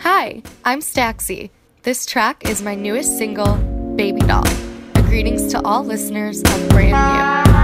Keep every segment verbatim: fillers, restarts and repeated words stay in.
Hi, I'm Staxy. This track is my newest single, Baby Doll. A greetings to all listeners of Brand New.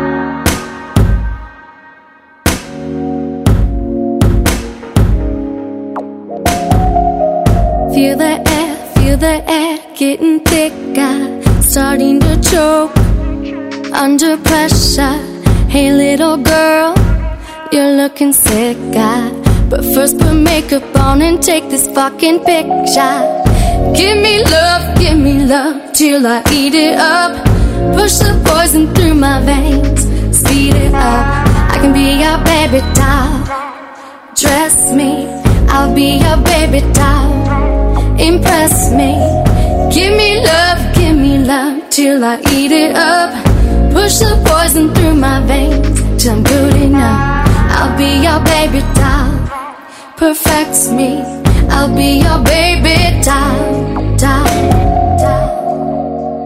Feel the air, feel the air getting thicker, starting to choke under pressure. Hey little girl, you're looking sick, God. But first put makeup on and take this fucking picture. Give me love, give me love till I eat it up. Push the poison through my veins, speed it up. I can be your baby doll. Dress me, I'll be your baby doll. Impress me. Give me love, give me love till I eat it up. Push the poison through my veins till I'm good enough. I'll be your baby doll. Perfect me. I'll be your baby doll, doll, doll.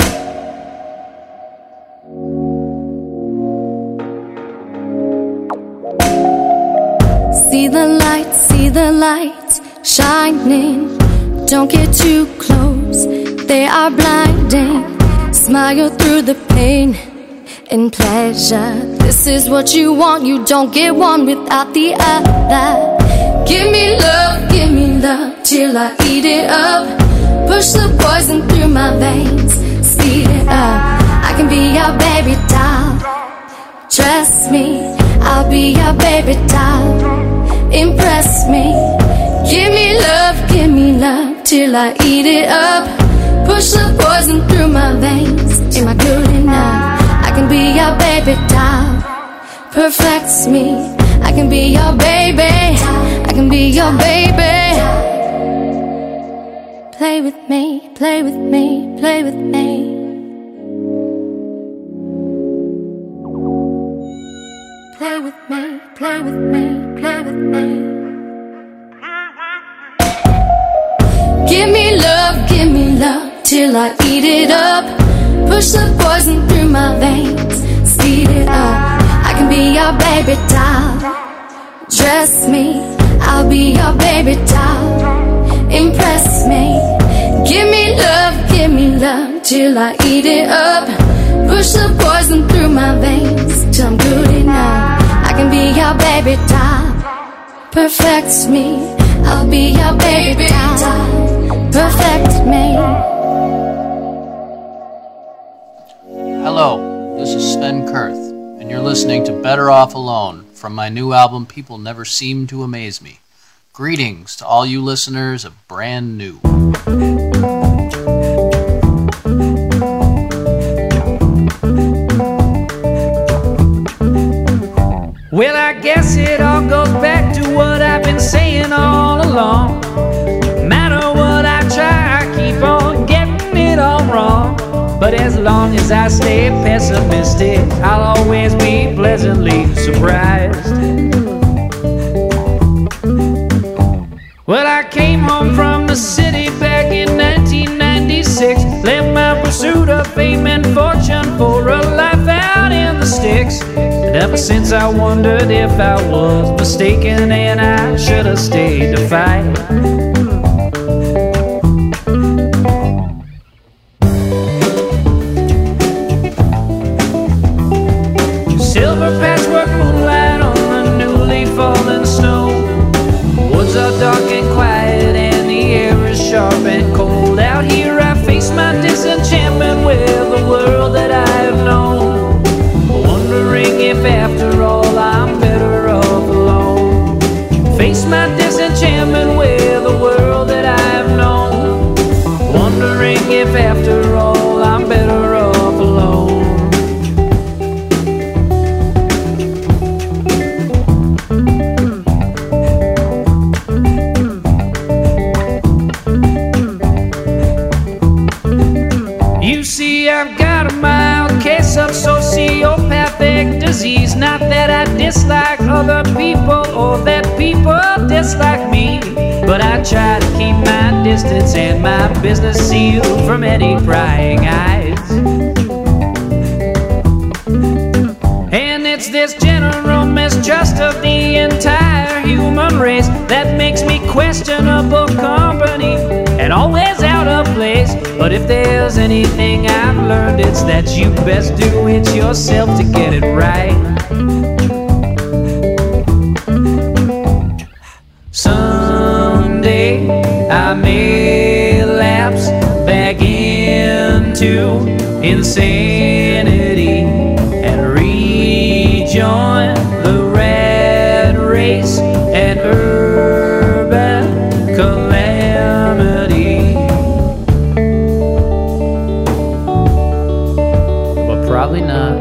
See the light, see the light shining. Don't get too close, they are blinding. Smile through the pain and pleasure. This is what you want, you don't get one without the other. Give me love, give me love till I eat it up. Push the poison through my veins, speed it up. I can be your baby doll. Dress me, I'll be your baby doll. Impress me. Give me love, give me love till I eat it up. Push the poison through my veins. Am I good enough? I can be your baby doll. Perfect me. I can be your baby. I can be your baby. Play with me, play with me, play with me. Play with me, play with me, play with me. Give me love, give me love till I eat it up. Push the poison through my veins, speed it up. I can be your baby doll. Dress me, I'll be your baby doll. Impress me. Give me love, give me love till I eat it up. Push the poison through my veins till I'm good enough. I can be your baby doll. Perfect me, I'll be your baby doll. Perfect me. Hello, this is Sven Kurth, and you're listening to Better Off Alone from my new album, People Never Seem to Amaze Me. Greetings to all you listeners of Brand New. Well, I guess it all goes back to what I've been saying all along. No matter what I try, I keep on getting it all wrong. But as long as I stay pessimistic, I'll always be pleasantly surprised. Well, I came home from the city back in nineteen ninety-six. Left my pursuit of fame and fortune for a life out in the sticks. But ever since I wondered if I was mistaken and I should have stayed to fight. Silver patchwork moonlight on the newly fallen snow. Woods are dark and quiet and the air is sharp and cold. Out here I face my disenchantment with the world that I have known. Wondering if after all I'm better off alone. Face my disenchantment with the world that I have known. Wondering if after all I'm better off alone. You see, I've got a mild case of sociopathic disease. Not that I dislike other people or that people dislike me, but I try to keep my distance and my business sealed from any prying eyes. And it's this general mistrust of the entire human race that makes me questionable. Come there's anything I've learned, it's that you best do it yourself to get it right. Someday I may lapse back into insanity and rejoin the rat race and urban calamity. But probably not.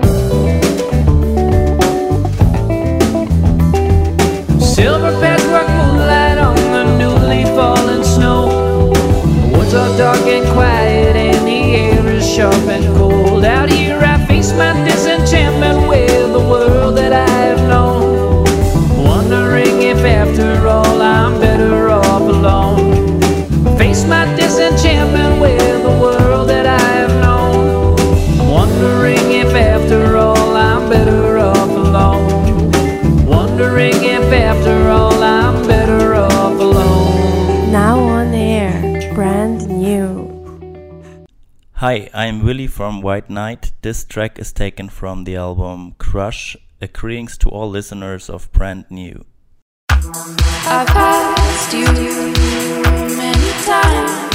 Silver patchwork moonlight on the newly fallen snow. The woods are dark and quiet and the air is sharp and cold. Out here I face my disenchantment with the world that I have known, wondering if after all I'm better off alone. Face my disenchantment with the world that I have known, wondering if after all I'm better off alone. Wondering if after all I'm better off alone. Now on air, brand new. Hi, I'm Willie from White Knight. This track is taken from the album Crush, a greetings to all listeners of Brand New. I've asked you many times.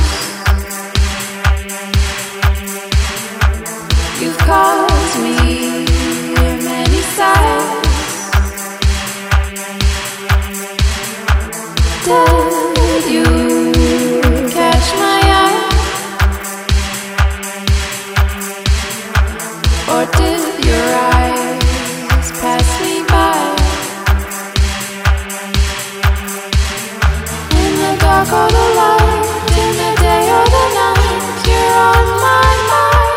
You've caused me many sighs. Did you catch my eye? Or did your eyes pass me by? In the dark or the light, in the day or the night, you're on my mind.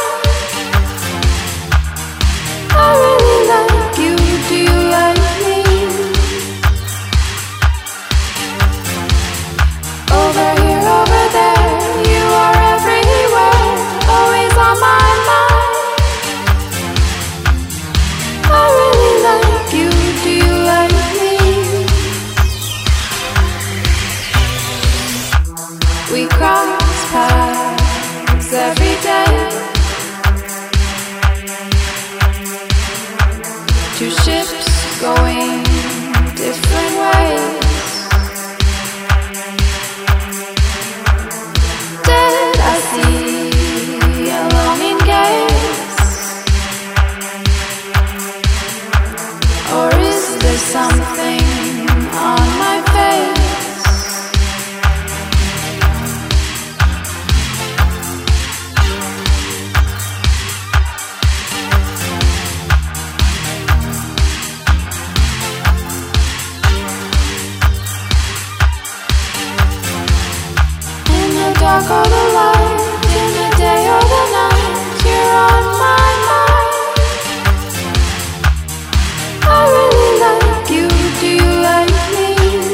I really like you, do you like me? Over here, over there, you are everywhere, always on my mind. I really like you, do you like me? We cross paths every day. Two ships going different ways. Did I see a longing gaze? Or is there something on my face? In the dark or the light, in the day or the night, you're on my mind. I really like you, do you like me?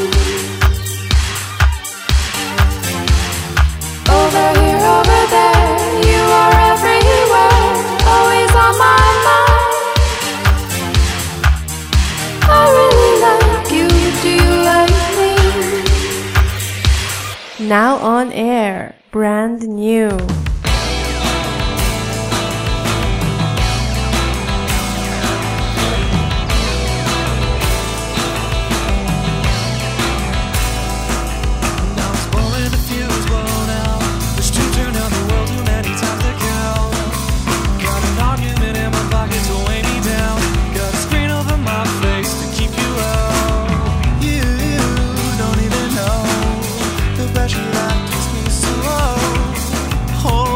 Over here, over there, you are everywhere, always on my mind. I really like you, do you like me? Now on air, brand new. Now it's blowing, the fuse blown out. There's two turned down the world too many times to count. Got an argument in my pocket to weigh me down. Got a screen over my face to keep you out. You don't even know the pressure that keeps me so low. Hold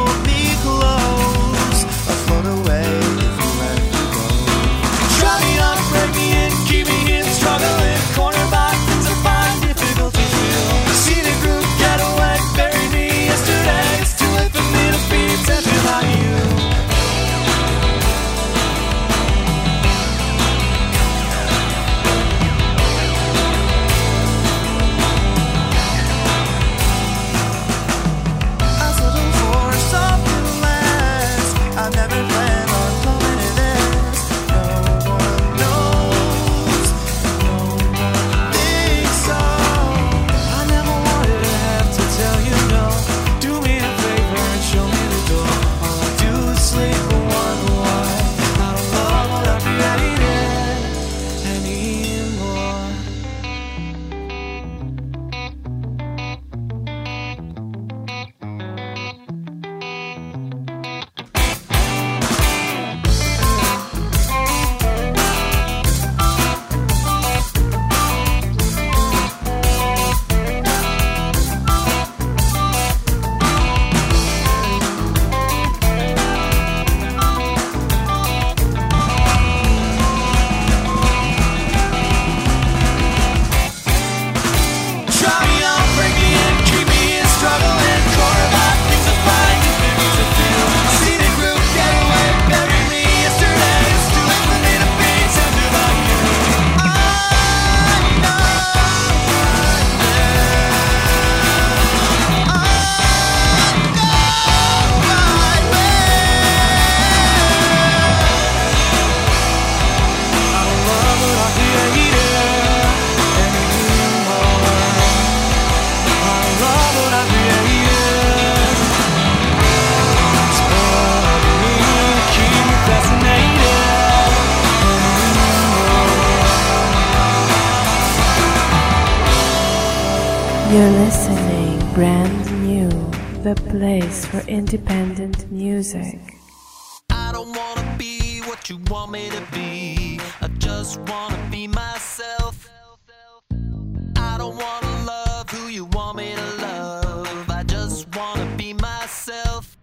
You're listening brand new, the place for independent music. I don't wanna be what you want me to be. I just wanna be myself. I don't wanna love who you want me to love. I just wanna be myself.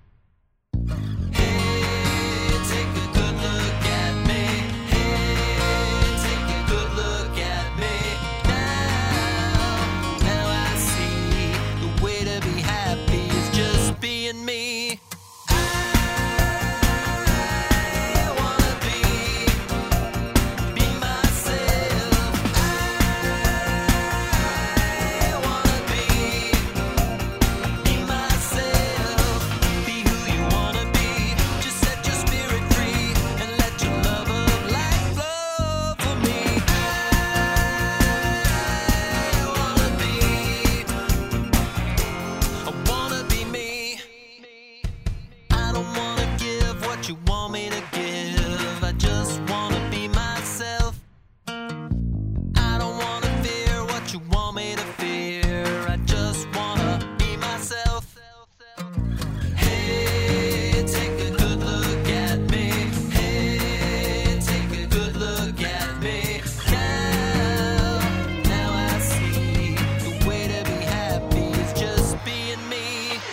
Hey, take a good look at me. Hey, take a good look at me. Now, now I see the way to be happy is just being me. You want me to give, I just wanna be myself. I don't wanna fear what you want me to fear, I just wanna be myself. Hey, take a good look at me. Hey, take a good look at me. Now, now I see the way to be happy is just being me.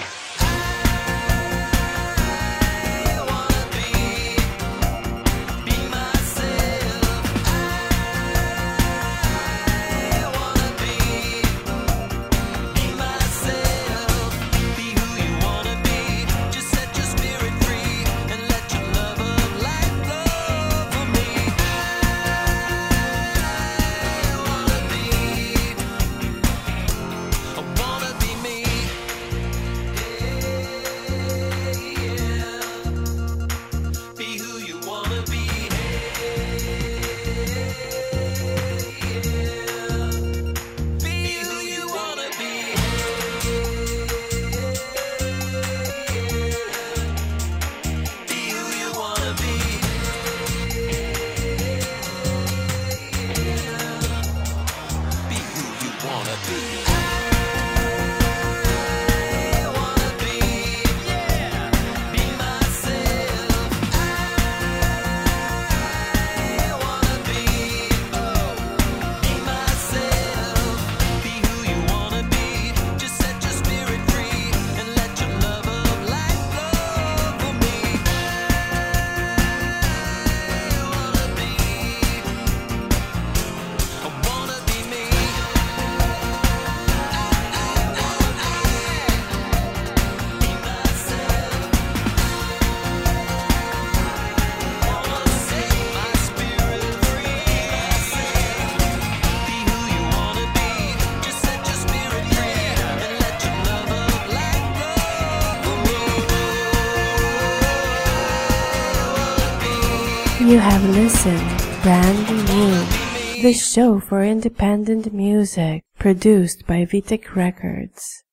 You have listened brand new, the show for independent music produced by Vitek Records.